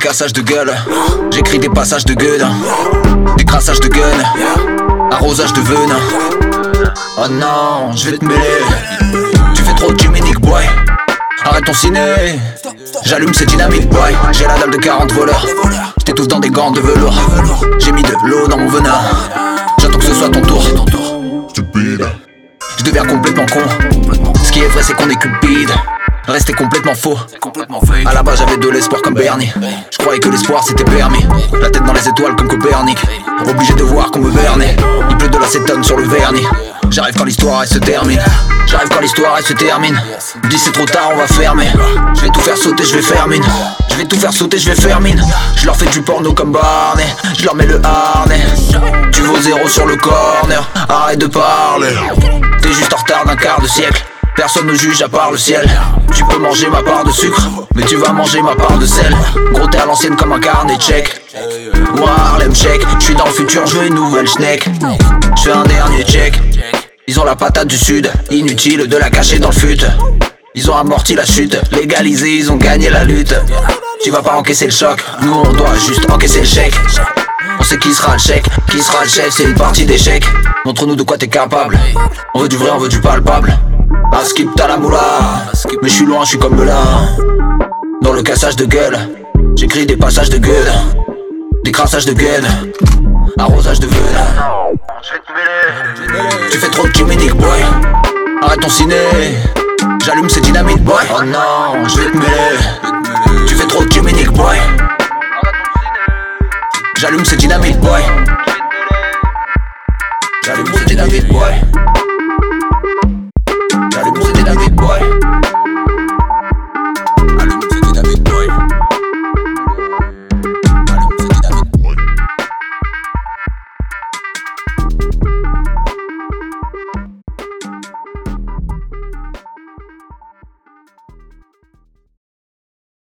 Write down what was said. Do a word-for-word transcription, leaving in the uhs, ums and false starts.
cassage de gueule. J'écris des passages de gueule, des crassages de gun, arrosage de venin. Oh non, je vais te mêler. Tu fais trop de Jimmy Nick boy. Arrête ton ciné. J'allume ces dynamites boy. J'ai la dalle de quarante voleurs. J't'étouffe dans des gants de velours. J'ai mis de l'eau dans mon venin. J'attends que ce soit ton tour. Je deviens complètement con. Ce qui est vrai c'est qu'on est cupide. Rester complètement faux. À la base j'avais de l'espoir comme Bernie. Je croyais que l'espoir c'était permis. La tête dans les étoiles comme Copernic. Obligé de voir qu'on me bernait. Il pleut de l'acétone sur le vernis. J'arrive quand l'histoire elle se termine. J'arrive quand l'histoire elle se termine. Me dis c'est trop tard on va fermer. Je vais tout faire sauter, je vais faire mine. Je vais tout faire sauter, je vais faire mine. Je leur fais du porno comme Barney. Je leur mets le harnais. Tu vaux zéro sur le corner. Arrête de parler. T'es juste en retard d'un quart de siècle. Personne ne juge à part le ciel. Tu peux manger ma part de sucre, mais tu vas manger ma part de sel. Gros t'es à l'ancienne comme un carnet check. Moi Harlem check. J'suis dans le futur, j'veux une nouvelle schneck. J'fais un dernier check. Ils ont la patate du sud, inutile de la cacher dans le fut. Ils ont amorti la chute, légalisé, ils ont gagné la lutte. Tu vas pas encaisser le choc, nous on doit juste encaisser le chèque. On sait qui sera le chèque, qui sera le chef, c'est une partie d'échecs. Montre-nous de quoi t'es capable. On veut du vrai, on veut du palpable. À skip t'as la moula. Mais je suis loin, je suis comme là. Dans le cassage de gueule, j'écris des passages de gueule, des crassages de gun, arrosage de venin. Tu fais trop de Jimmy Nick boy. Arrête ton ciné. J'allume ces dynamites boy. Oh non, je vais te mêler. Tu fais trop de Jimmy Nick boy. J'allume ces dynamites boy. J'allume ces dynamites boy.